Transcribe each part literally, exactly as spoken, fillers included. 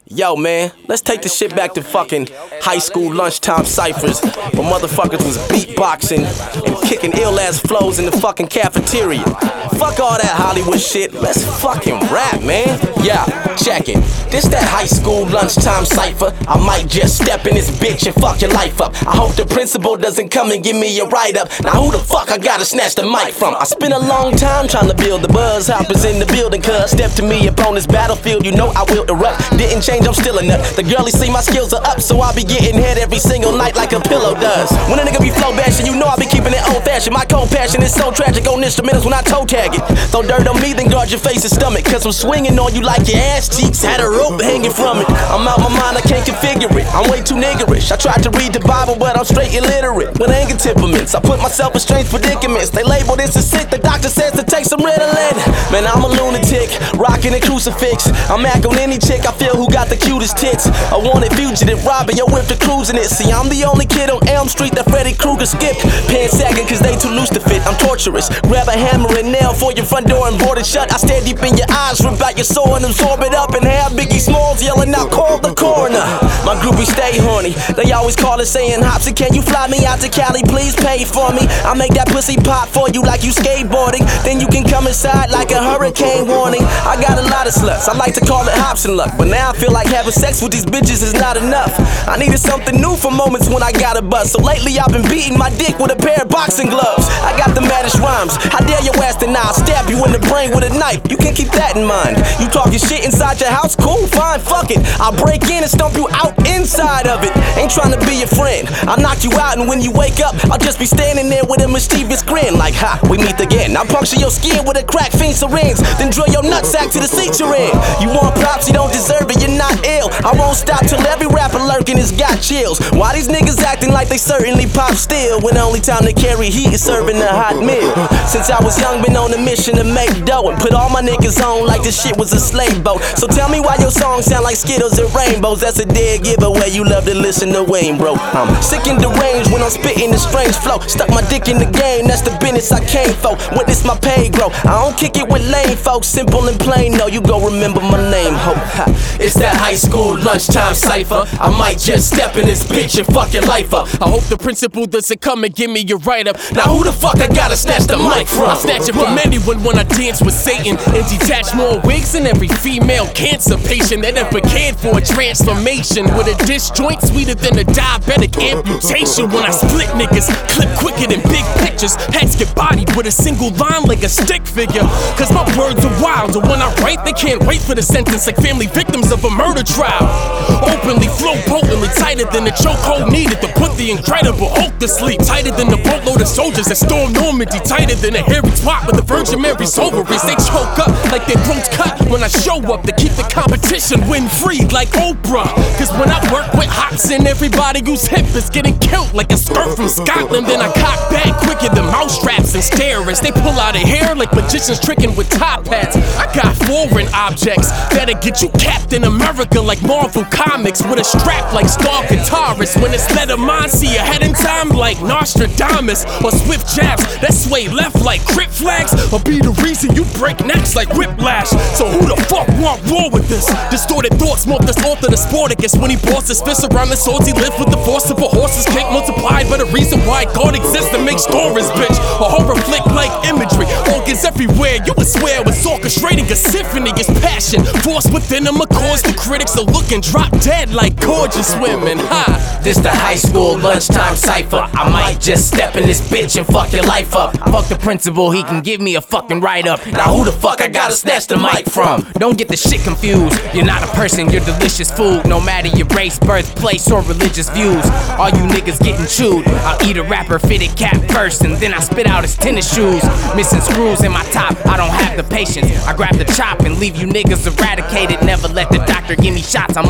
Yo, man, let's take the shit back to fucking high school lunchtime ciphers where motherfuckers was beatboxing and kicking ill-ass flows in the fucking cafeteria. Fuck all that Hollywood shit, let's fucking rap, man. Yeah, check it. This that high school lunchtime cipher. I might just step in this bitch and fuck your life up. I hope the principal doesn't come and give me a write-up. Now who the fuck I gotta snatch the mic from? I spent a long time trying to build the buzz. Hoppers in the building, cuz step to me upon this battlefield, you know I will erupt. Didn't change, I'm still a nut. The girlies see my skills are up, so I be getting head every single night like a pillow does. When a nigga be flow bashing, you know I be keeping it old fashioned. My cold passion is so tragic on instrumentals when I toe tag it. Throw dirt on me, then guard your face and stomach, cause I'm swinging on you like your ass cheeks had a rope hanging from it. I'm out my mind, I can't configure it. I'm way too niggerish. I tried to read the Bible, but I'm straight illiterate. With anger temperaments, I put myself in strange predicaments. They label this as sick, the doctor says to take some Ritalin. Man, I'm a lunatic, rocking a crucifix. I'm act on any chick I feel who got the cutest tits. A wanted fugitive, robbing your whip to cruising it. See, I'm the only kid on Elm Street that Freddy Krueger skipped. Pants sagging cause they too loose to fit. I'm torturous. Grab a hammer and nail for your front door and board it shut. I stare deep in your eyes, rip out your soul and absorb it up. And have Biggie Smalls yelling out, call the coroner. My groupies stay horny. They always call it saying, Hopsy, can you fly me out to Cali? Please pay for me. I make that pussy pop for you like you skateboarding. Then you can come inside like a hurricane warning. I got a lot of sluts. I like to call it hops and luck. But now I feel like having sex with these bitches is not enough. I needed something new for moments when I got a buzz. So lately I've been beating my dick with a pair of boxing gloves. I got the maddest rhymes. How dare your ass deny? I'll stab you in the brain with a knife. You can keep that in mind. You talking shit inside your house? Cool, fine, fuck it. I'll break in and stomp you out inside of it. Ain't trying to be your friend. I'll knock you out and when you wake up, I'll just be standing there with a mischievous grin. Like, ha, we meet again. I'll puncture your skin with a crack fiend syringe. Then drill your nutsack to the seat you're in. You want props, you don't deserve it, you're not ill. I won't stop till every rapper lurking has got chills. Why these niggas acting like they certainly pop still, when the only time they carry heat is serving a hot meal? Since I was young, been on a mission to make dough and put all my niggas on like this shit was a slave boat. So tell me why your songs sound like Skittles and rainbows. That's a dead giveaway, you love to listen to Wayne, bro. I'm sick and deranged when I'm spitting the strange flow. Stuck my dick in the game, that's the business I came for. Witness my pay grow. I don't kick it with lame folks, simple and plain. No, you gon' remember my name, ho. It's that high school lunchtime cipher. I might just step in this bitch and fuck your life up. I hope the principal doesn't come and give me your write-up. Now who the fuck I gotta snatch the mic from? I snatch it from anyone when I dance with Satan and detach more wigs than every female cancer patient that ever cared for a transformation. With a disjoint sweeter than a diabetic amputation. When I split niggas, clip quicker than big pictures. Heads get bodied with a single line like a stick figure. Cause my words are wild, and when I write, they can't wait for the sentence like family victims of a murder trial. Openly flow potently, tighter than the chokehold needed to put the incredible Hulk to sleep. Tighter than the boatload of soldiers that storm Normandy. Tighter than a hairy twat with the Virgin Mary's ovaries. They choke up like their throats cut when I show up to keep the competition wind-free like Oprah. Cause when I work with Hobson, everybody who's hip is getting killed like a skirt from Scotland. Then I cock back quicker than mousetraps and stare as they pull out a hair like magicians tricking with top hats. I got foreign objects that'll get you Captain America like Marvel Comics with a strap like star guitarist. When it's letter mine, see ahead in time like Nostradamus. Or swift jabs that sway left like crypt flags, or be the reason you break necks like whiplash. So who the fuck want war with this? Distorted thoughts morph this author to Sporticus when he bossed his fists around the swords he lived with the force of a horse's kick multiplied by the reason why God exists to make stories, bitch. A horror flick like imagery, organs everywhere. You would swear it's orchestrating a symphony. It's passion, force within them, a cause the critics are looking drop dead like gorgeous women. Ha! This the high school lunchtime cipher. I might just step in this bitch and fuck your life up. Fuck the principal, he can give me a fucking write-up. Now who the fuck I gotta snatch the mic from? Don't get the shit confused. You're not a person, you're delicious food. No matter your race, birthplace, or religious views. All you niggas getting chewed. I'll eat a rapper fitted cap first, and then I spit out his tennis shoes. Missing screws in my top, I don't have the patience. I grab the chop and leave you niggas eradicated. Never let the doctor give me shots, I'm unvaccinated.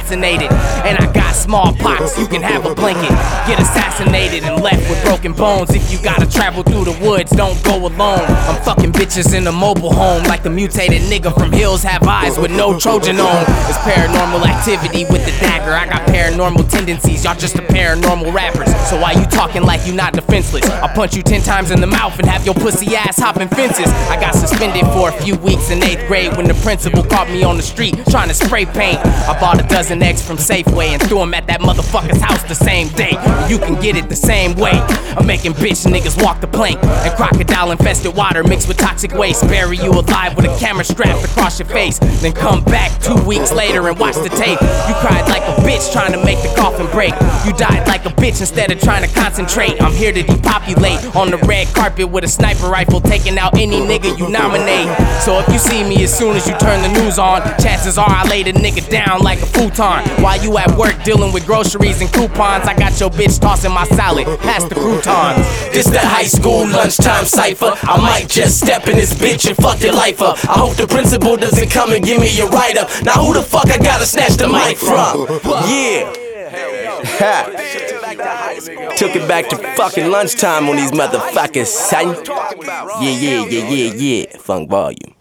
vaccinated. And I got smallpox, you can have a blanket. Get assassinated and left with broken bones. If you gotta travel through the woods, don't go alone. I'm fucking bitches in a mobile home, like the mutated nigga from Hills Have Eyes with no Trojan on. It's paranormal activity with the dagger. I got paranormal tendencies, y'all just a paranormal rappers. So why you talking like you not defenseless? I'll punch you ten times in the mouth and have your pussy ass hopping fences. I got suspended for a few weeks in eighth grade when the principal caught me on the street trying to spray paint. I bought a dozen eggs from Safeway and threw them at that motherfucker's house the same day. You can get it the same way. I'm making bitch niggas walk the plank and crocodile infested water mixed with toxic waste. Bury you alive with a camera strapped across your face, then come back two weeks later and watch the tape. You cried like a bitch trying to make the coffin break. You died like a bitch instead of trying to concentrate. I'm here to depopulate on the red carpet with a sniper rifle, taking out any nigga you nominate. So if you see me as soon as you turn the news on, chances are I lay the nigga down like a futon. While you at work dealing with groceries and coupons, I got your bitch tossing my salad past the croutons. This that high school lunchtime cipher. I might just step in this bitch and fuck your life up. I hope the principal doesn't come and give me a write-up. Now who the fuck I gotta snatch the mic from? Yeah. Ha. Took it back to fucking lunchtime on these motherfuckers, son. Yeah, yeah, yeah, yeah, yeah. Funk volume.